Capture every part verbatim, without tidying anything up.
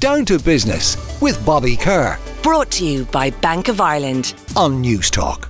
Down to Business with Bobby Kerr. Brought to you by Bank of Ireland on News Talk.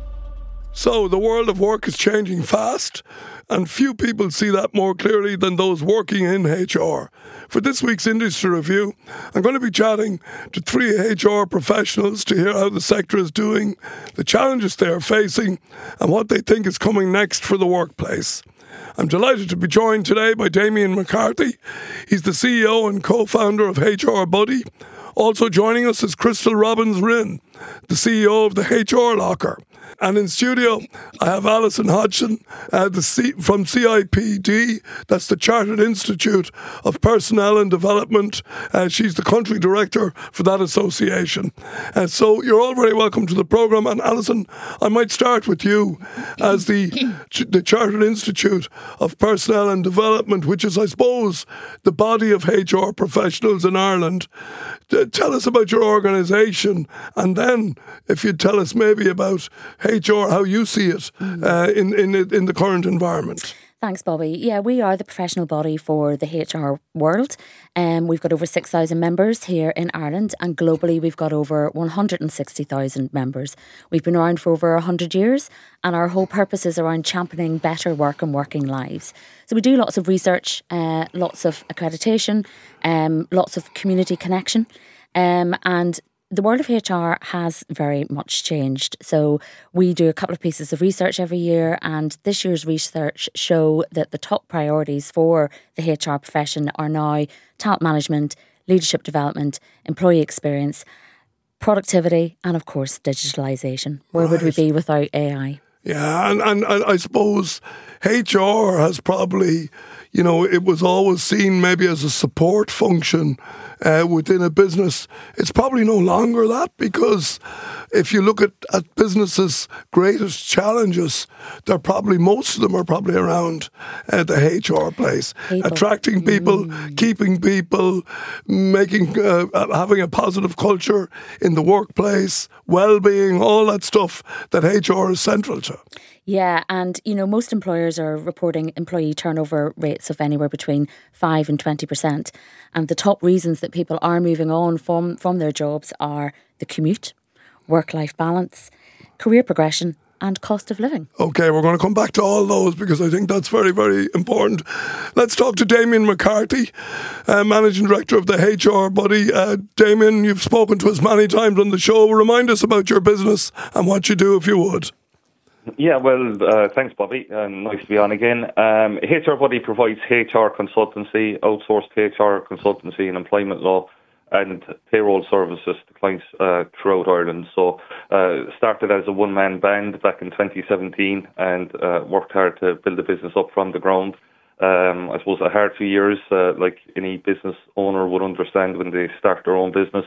So the world of work is changing fast, and few people see that more clearly than those working in H R. For this week's Industry Review, I'm going to be chatting to three H R professionals to hear how the sector is doing, the challenges they are facing, and what they think is coming next for the workplace. I'm delighted to be joined today by Damien McCarthy. He's the C E O and co-founder of H R Buddy. Also joining us is Crystal Robbins-Rinn, the C E O of the H R Locker. And in studio, I have Alison Hodgson uh, the C- from C I P D, that's the Chartered Institute of Personnel and Development. Uh, she's the country director for that association. Uh, so you're all very welcome to the programme. And Alison, I might start with you as the, the Chartered Institute of Personnel and Development, which is, I suppose, the body of H R professionals in Ireland. Uh, tell us about your organisation, and then if you'd tell us maybe about H R, how you see it uh, in, in, in the current environment. Thanks, Bobby. Yeah, we are the professional body for the H R world. Um, we've got over six thousand members here in Ireland, and globally we've got over one hundred sixty thousand members. We've been around for over one hundred years, and our whole purpose is around championing better work and working lives. So we do lots of research, uh, lots of accreditation, um, lots of community connection, um, and the world of H R has very much changed. So we do a couple of pieces of research every year, and this year's research show that the top priorities for the H R profession are now talent management, leadership development, employee experience, productivity, and of course digitalisation. Where right. would we be without A I? Yeah, and, and, and I suppose H R has probably, you know, it was always seen maybe as a support function uh, within a business. It's probably no longer that, because if you look at, at businesses' greatest challenges, they're probably, most of them are probably around uh, the H R place. People. Attracting people, mm. keeping people, making, uh, having a positive culture in the workplace, well-being, all that stuff that H R is central to. Yeah, and you know, most employers are reporting employee turnover rates of anywhere between five and twenty percent. And the top reasons that people are moving on from, from their jobs are the commute, work-life balance, career progression, and cost of living. Okay, we're going to come back to all those because I think that's very, very important. Let's talk to Damien McCarthy, uh, Managing Director of the H R Buddy. Uh, Damien, you've spoken to us many times on the show. Remind us about your business and what you do, if you would. Yeah, well, uh, thanks, Bobby. Uh, nice to be on again. Um, H R Buddy provides H R consultancy, outsourced H R consultancy and employment law and payroll services to clients uh, throughout Ireland. So uh, started as a one-man band back in twenty seventeen and uh, worked hard to build the business up from the ground. Um, I suppose a hard few years, uh, like any business owner would understand when they start their own business.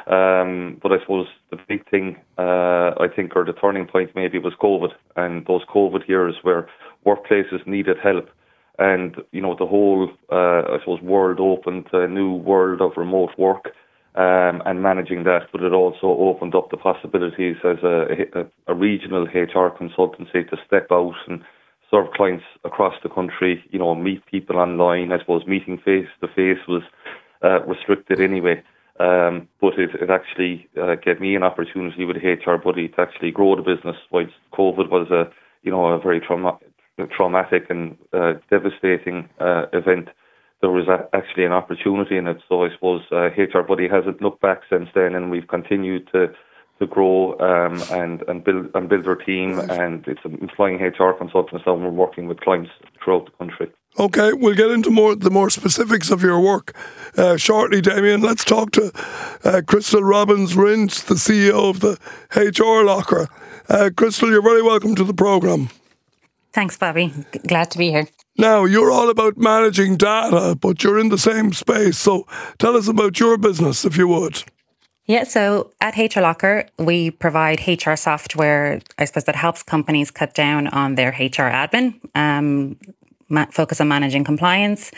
Um, but I suppose the big thing, uh, I think, or the turning point maybe was COVID, and those COVID years where workplaces needed help. And, you know, the whole, uh, I suppose, world opened to a new world of remote work um, and managing that. But it also opened up the possibilities as a, a, a regional H R consultancy to step out and serve clients across the country, you know, meet people online. I suppose meeting face-to-face was uh, restricted anyway. Um, but it, it actually uh, gave me an opportunity with H R Buddy to actually grow the business. Whilst COVID was a, you know, a very trauma- traumatic and uh, devastating uh, event, there was a, actually an opportunity in it. So I suppose uh, H R Buddy hasn't looked back since then, and we've continued to to grow um, and and build and build our team. And it's employing H R consultants now, and we're working with clients throughout the country. Okay, we'll get into more the more specifics of your work uh, shortly, Damien. Let's talk to uh, Crystal Robbins-Rinn, the C E O of the H R Locker. Uh, Crystal, you're very welcome to the programme. Thanks, Bobby. Glad to be here. Now, you're all about managing data, but you're in the same space. So tell us about your business, if you would. Yeah, so at H R Locker, we provide H R software, I suppose, that helps companies cut down on their H R admin, um, ma- focus on managing compliance,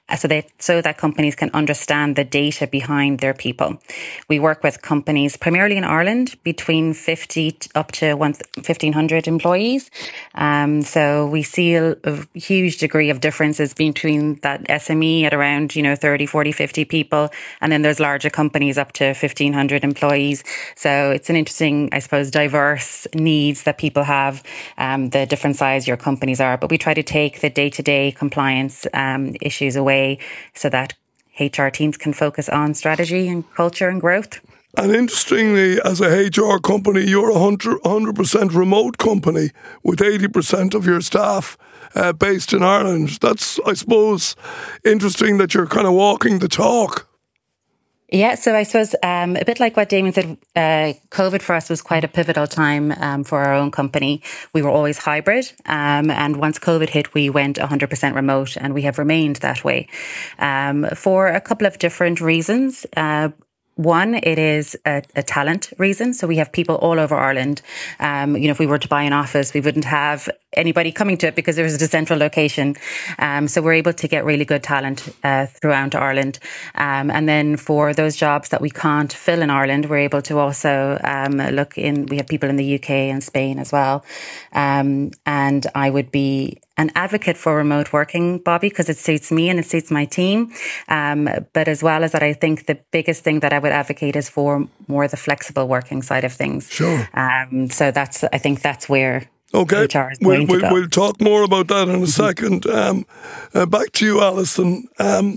uh, so that so that companies can understand the data behind their people. We work with companies primarily in Ireland between fifty up to fifteen hundred employees. Um, so we see a, a huge degree of differences between that S M E at around, you know, thirty, forty, fifty people. And then there's larger companies up to fifteen hundred employees. So it's an interesting, I suppose, diverse needs that people have, um, the different size your companies are. But we try to take the day-to-day compliance um, issues away so that H R teams can focus on strategy and culture and growth. And interestingly, as a H R company, you're a one hundred percent remote company with eighty percent of your staff uh, based in Ireland. That's, I suppose, interesting that you're kind of walking the talk. Yeah, so I suppose um, a bit like what Damien said, uh, COVID for us was quite a pivotal time um, for our own company. We were always hybrid, um, and once COVID hit, we went one hundred percent remote, and we have remained that way um, for a couple of different reasons. Uh, One, it is a, a talent reason. So we have people all over Ireland. Um, you know, if we were to buy an office, we wouldn't have anybody coming to it because there was a central location. Um, so we're able to get really good talent uh, throughout Ireland. Um, and then for those jobs that we can't fill in Ireland, we're able to also um, look in, we have people in the U K and Spain as well. Um, and I would be an advocate for remote working, Bobby, because it suits me and it suits my team. Um, but as well as that, I think the biggest thing that I would advocate is for more the flexible working side of things. Sure. Um, so that's, I think that's where okay. H R is we'll, going we'll, to go. We'll talk more about that in a second. Um, uh, back to you, Alison. Um,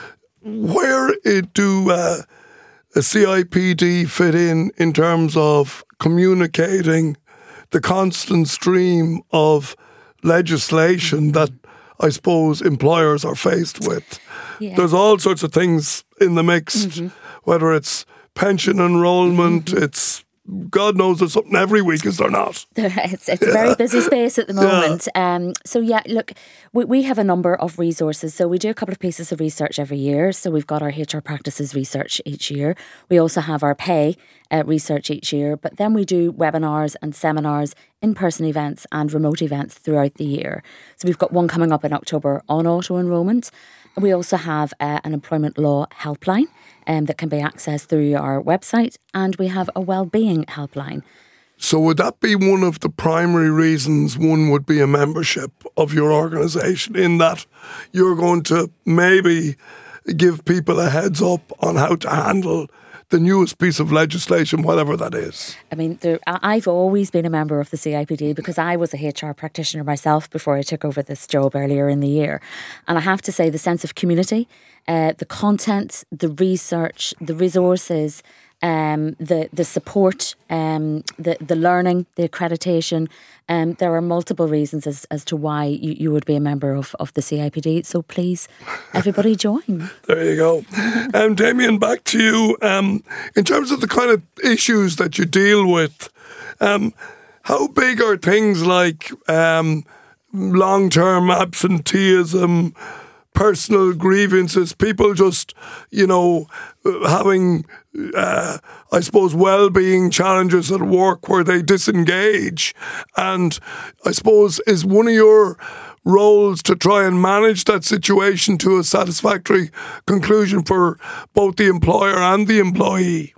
where it do uh, a C I P D fit in in terms of communicating the constant stream of legislation that I suppose employers are faced with? Yeah. There's all sorts of things in the mix, mm-hmm. whether it's pension enrolment, mm-hmm. it's God knows there's something every week, is there not? It's, it's yeah. a very busy space at the moment. Yeah. Um, so yeah, look, we, we have a number of resources. So we do a couple of pieces of research every year. So we've got our H R practices research each year. We also have our pay uh, research each year. But then we do webinars and seminars, in-person events and remote events throughout the year. So we've got one coming up in October on auto-enrolment. We also have uh, an employment law helpline um, that can be accessed through our website, and we have a wellbeing helpline. So would that be one of the primary reasons one would be a membership of your organisation, in that you're going to maybe give people a heads up on how to handle the newest piece of legislation, whatever that is? I mean, there, I've always been a member of the C I P D because I was a H R practitioner myself before I took over this job earlier in the year. And I have to say, the sense of community, uh, the content, the research, the resources, um, the the support, um, the the learning, the accreditation. Um, there are multiple reasons as, as to why you, you would be a member of, of the C I P D. So please, everybody join. There you go. um, Damien, back to you. Um, in terms of the kind of issues that you deal with, um, how big are things like um, long-term absenteeism, personal grievances, people just, you know, having, uh, I suppose, well-being challenges at work where they disengage? And I suppose, is one of your roles to try and manage that situation to a satisfactory conclusion for both the employer and the employee?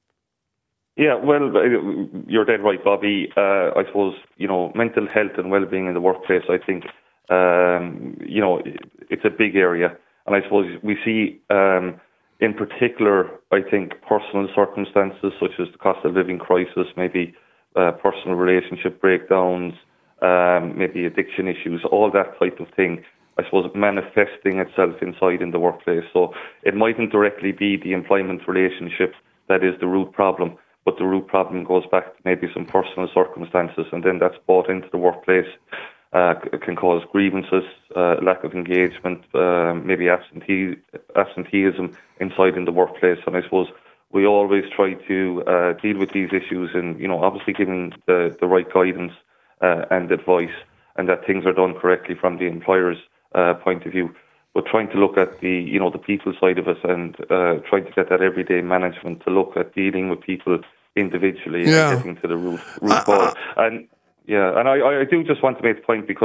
Yeah, well, you're dead right, Bobby. Uh, I suppose, you know, mental health and well-being in the workplace, I think, Um, you know, it's a big area. And I suppose we see, um, in particular, I think personal circumstances such as the cost of living crisis, maybe uh, personal relationship breakdowns, um, maybe addiction issues, all that type of thing, I suppose, manifesting itself inside in the workplace. So it mightn't directly be the employment relationship that is the root problem, but the root problem goes back to maybe some personal circumstances, and then that's brought into the workplace. Uh, can cause grievances, uh, lack of engagement, uh, maybe absentee, absenteeism inside in the workplace. And I suppose we always try to uh, deal with these issues, and, you know, obviously giving the, the right guidance uh, and advice, and that things are done correctly from the employer's uh, point of view. But trying to look at the, you know, the people side of it, and uh, trying to get that everyday management to look at dealing with people individually, yeah, and getting to the root, root cause. And Yeah, and I, I do just want to make the point, because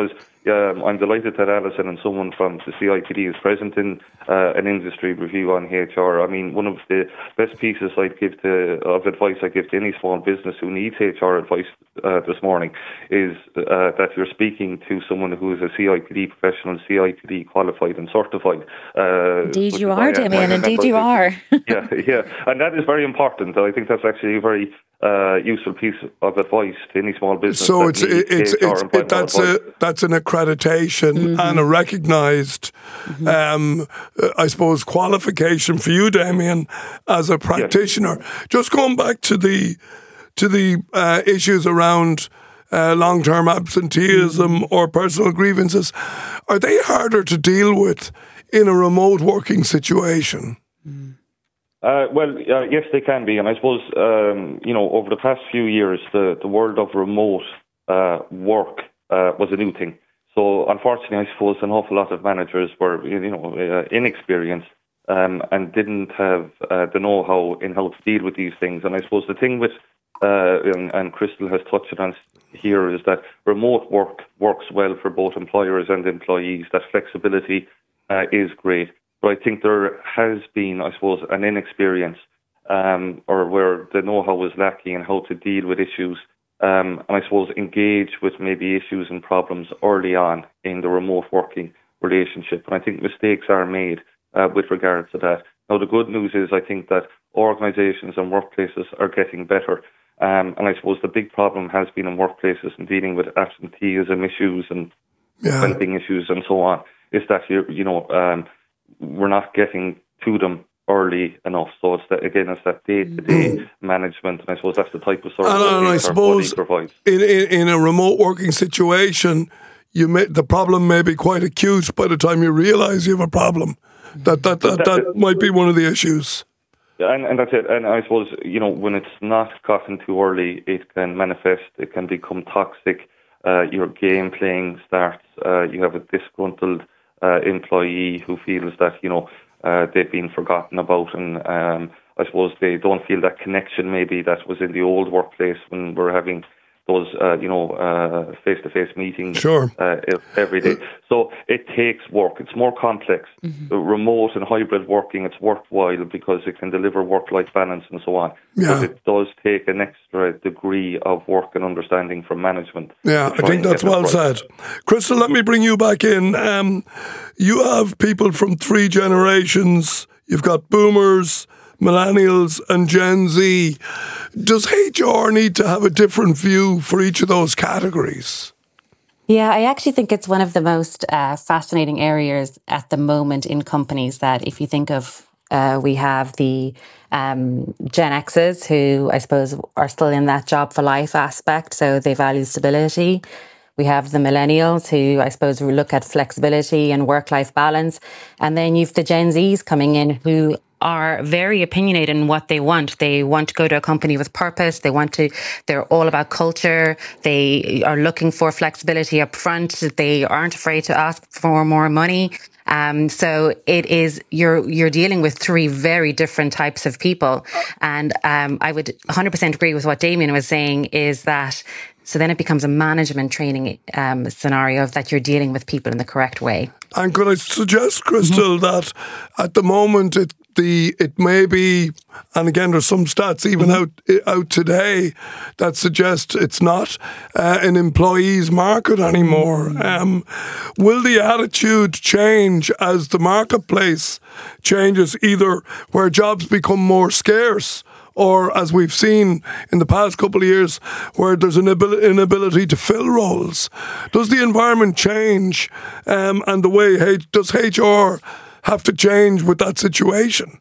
um, I'm delighted that Alison and someone from the C I P D is present in uh, an industry review on H R. I mean, one of the best pieces I'd give to, of advice I give to any small business who needs H R advice uh, this morning is uh, that you're speaking to someone who is a C I P D professional, C I P D qualified and certified. Uh, indeed you are, Damien, indeed you are. yeah, yeah, and that is very important. I think that's actually a very uh, useful piece of advice to any small business. So it's it's, it's it, that's a that's an accreditation mm-hmm. and a recognised, mm-hmm. um, I suppose, qualification for you, Damien, as a practitioner. Yes. Just going back to the to the uh, issues around uh, long-term absenteeism mm-hmm. or personal grievances, are they harder to deal with in a remote working situation? Mm. Uh, well, uh, yes, they can be. And I suppose, um, you know, over the past few years, the, the world of remote uh, work uh, was a new thing. So, unfortunately, I suppose an awful lot of managers were, you know, uh, inexperienced um, and didn't have uh, the know-how in how to deal with these things. And I suppose the thing with, uh, and, and Crystal has touched on here, is that remote work works well for both employers and employees. That flexibility uh, is great. But I think there has been, I suppose, an inexperience um, or where the know-how is lacking in how to deal with issues um, and I suppose engage with maybe issues and problems early on in the remote working relationship. And I think mistakes are made uh, with regards to that. Now, the good news is I think that organisations and workplaces are getting better. Um, and I suppose the big problem has been in workplaces and dealing with absenteeism issues and yeah. well-being issues and so on, is that, you, you know, um, we're not getting to them early enough. So it's that, again, it's that day-to-day mm. management, and I suppose that's the type of service and, and I suppose provides. In, in, in a remote working situation, you may, the problem may be quite acute by the time you realise you have a problem. That that that, that, that might be one of the issues. And, and that's it. And I suppose, you know, when it's not gotten too early, it can manifest, it can become toxic. Uh, your game playing starts. Uh, you have a disgruntled Uh, employee who feels that, you know, uh, they've been forgotten about, and um, I suppose they don't feel that connection maybe that was in the old workplace when we're having those, uh, you know, uh, face-to-face meetings sure. uh, every day. So it takes work. It's more complex. Mm-hmm. Remote and hybrid working, it's worthwhile because it can deliver work-life balance and so on. Yeah. But it does take an extra degree of work and understanding from management. Yeah, I think that's well right. said. Crystal, let me bring you back in. Um, you have people from three generations. You've got boomers, millennials and Gen Z. Does H R need to have a different view for each of those categories? Yeah, I actually think it's one of the most uh, fascinating areas at the moment in companies. That if you think of, uh, we have the um, Gen Xers who I suppose are still in that job for life aspect, so they value stability. We have the millennials who I suppose look at flexibility and work-life balance. And then you've the Gen Zs coming in who are very opinionated in what they want. They want to go to a company with purpose. They want to, they're all about culture. They are looking for flexibility up front. They aren't afraid to ask for more money. Um, so it is, you're, you're dealing with three very different types of people. And, um, I would one hundred percent agree with what Damien was saying is that, so then it becomes a management training, um, scenario of that you're dealing with people in the correct way. And could I suggest, Crystal, mm-hmm. that at the moment it, the, it may be, and again, there's some stats even mm-hmm. out out today that suggest it's not uh, an employee's market anymore. Mm-hmm. Um, will the attitude change as the marketplace changes, either where jobs become more scarce, or as we've seen in the past couple of years, where there's an inability to fill roles? Does the environment change, um, and the way, H- does H R have to change with that situation?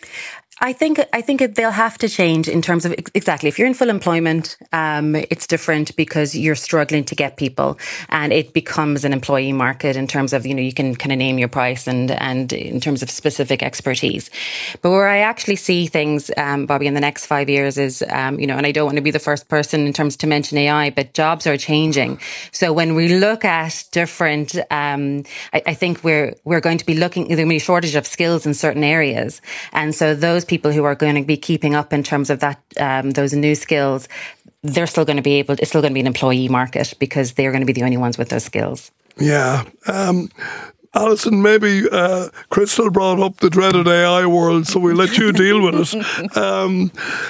I think I think it, they'll have to change in terms of exactly. If you're in full employment, um, it's different because you're struggling to get people, and it becomes an employee market in terms of, you know, you can kind of name your price and and in terms of specific expertise. But where I actually see things, um, Bobby, in the next five years is, um, you know, and I don't want to be the first person in terms to mention A I, but jobs are changing. So when we look at different, um, I, I think we're we're going to be looking. There's going to be a shortage of skills in certain areas, and so those people who are going to be keeping up in terms of that, um, those new skills, they're still going to be able, it's still going to be an employee market because they're going to be the only ones with those skills. Yeah. Um, Alison, maybe uh, Crystal brought up the dreaded A I world, so we let you deal with it. Um,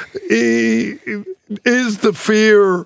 is the fear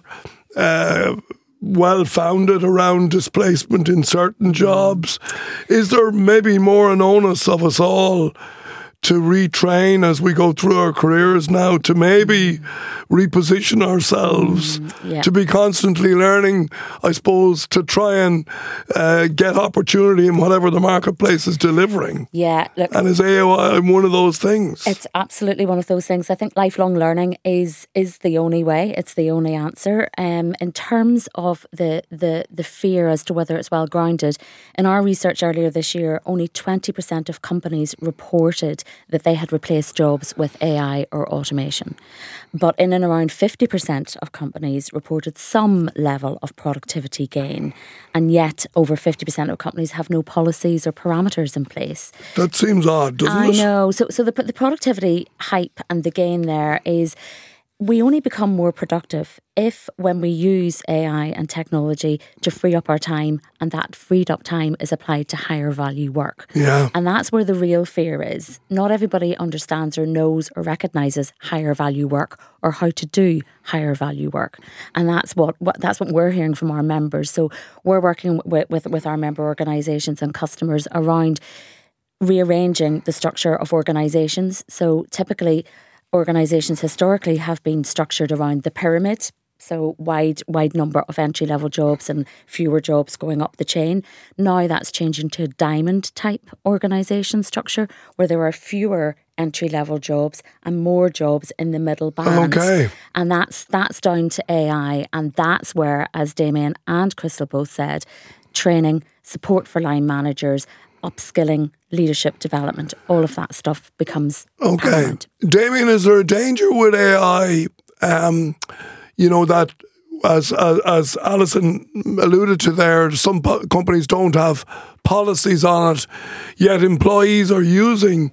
uh, well-founded around displacement in certain jobs? Is there maybe more an onus of us all to retrain as we go through our careers now, to maybe reposition ourselves, mm, yeah. to be constantly learning, I suppose, to try and uh, get opportunity in whatever the marketplace is delivering? Yeah. Look, and is A I one of those things? It's absolutely one of those things. I think lifelong learning is is the only way. It's the only answer. Um, in terms of the, the, the fear as to whether it's well grounded, in our research earlier this year, only twenty percent of companies reported that they had replaced jobs with A I or automation. But in and around fifty percent of companies reported some level of productivity gain. And yet over fifty percent of companies have no policies or parameters in place. That seems odd, doesn't I it? I know. So, so the, the productivity hype and the gain there is we only become more productive if, when we use A I and technology to free up our time, and that freed up time is applied to higher value work. Yeah. And that's where the real fear is. Not everybody understands or knows or recognises higher value work or how to do higher value work. And that's what, what that's what we're hearing from our members. So we're working with, with, with our member organisations and customers around rearranging the structure of organisations. So typically, organisations historically have been structured around the pyramid, so wide wide number of entry-level jobs and fewer jobs going up the chain. Now that's changing to a diamond-type organisation structure where there are fewer entry-level jobs and more jobs in the middle band. Okay. And that's that's down to A I, and that's where, as Damien and Crystal both said, training, support for line managers, upskilling, leadership development, all of that stuff becomes okay. paramount. Damien, is there a danger with A I, um, you know, that as, as as Alison alluded to there, some po- companies don't have policies on it, yet employees are using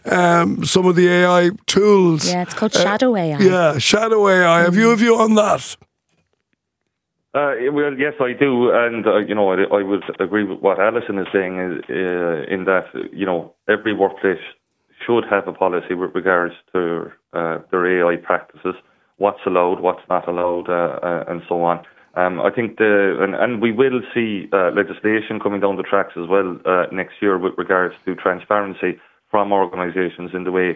um, some of the A I tools. Yeah, it's called shadow A I. Uh, yeah, shadow A I. Mm. Have you a view on that? Uh, well, yes, I do, and uh, you know, I, I would agree with what Alison is saying. Is uh, in that you know every workplace should have a policy with regards to uh, their A I practices, what's allowed, what's not allowed, uh, uh, and so on. Um, I think the and, and we will see uh, legislation coming down the tracks as well uh, next year with regards to transparency from organisations in the way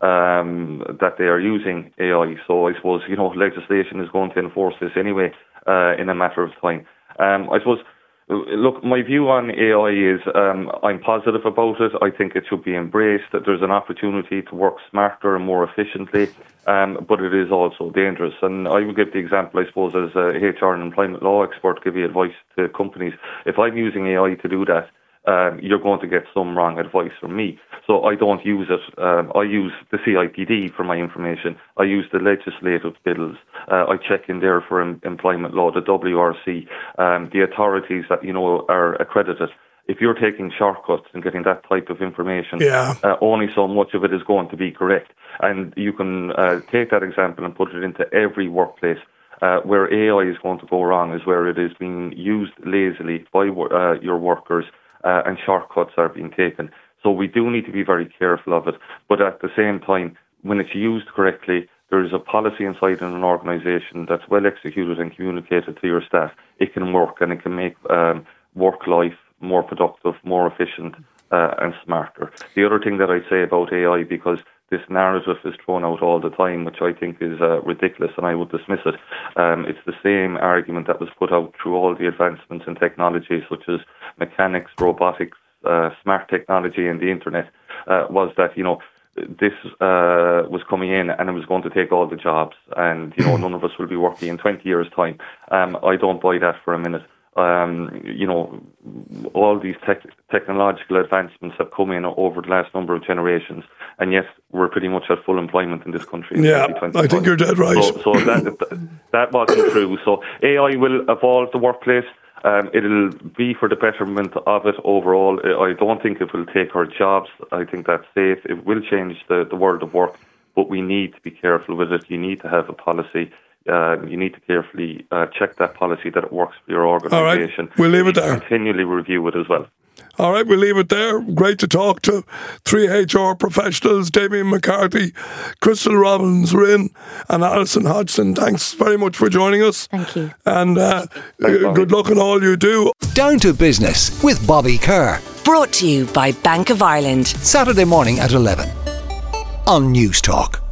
um, that they are using A I. So I suppose you know legislation is going to enforce this anyway. Uh, in a matter of time. Um, I suppose, look, my view on A I is um, I'm positive about it. I think it should be embraced, that there's an opportunity to work smarter and more efficiently, um, but it is also dangerous. And I would give the example, I suppose, as a H R and employment law expert, give you advice to companies. If I'm using A I to do that, Um, you're going to get some wrong advice from me. So I don't use it. Um, I use the C I P D for my information. I use the legislative bills. Uh, I check in there for em- employment law, the W R C, um, the authorities that, you know, are accredited. If you're taking shortcuts and getting that type of information, yeah. uh, only so much of it is going to be correct. And you can uh, take that example and put it into every workplace. Uh, where A I is going to go wrong is where it is being used lazily by uh, your workers. Uh, and shortcuts are being taken. So we do need to be very careful of it. But at the same time, when it's used correctly, there is a policy inside in an organisation that's well executed and communicated to your staff. It can work and it can make um, work life more productive, more efficient uh, and smarter. The other thing that I say about A I, because this narrative is thrown out all the time, which I think is uh, ridiculous, and I would dismiss it. Um, it's the same argument that was put out through all the advancements in technology, such as mechanics, robotics, uh, smart technology, and the internet, uh, was that, you know, this uh, was coming in and it was going to take all the jobs, and, you know, none of us will be working in twenty years' time. Um, I don't buy that for a minute. Um, you know, all these tech- technological advancements have come in over the last number of generations, and yet we're pretty much at full employment in this country. In yeah, I think you're dead right. So, so that that wasn't true. So A I will evolve the workplace. Um, it'll be for the betterment of it overall. I don't think it will take our jobs. I think that's safe. It will change the, the world of work, but we need to be careful with it. You need to have a policy. uh, you need to carefully uh, check that policy that it works for your organisation. All right, we'll leave it there. Continually review it as well. All right, we'll leave it there. Great to talk to three H R professionals, Damien McCarthy, Crystal Robbins-Rinn and Alison Hodgson. Thanks very much for joining us. Thank you. And uh, Thanks, uh, good luck in all you do. Down to Business with Bobby Kerr. Brought to you by Bank of Ireland. Saturday morning at eleven on News Talk.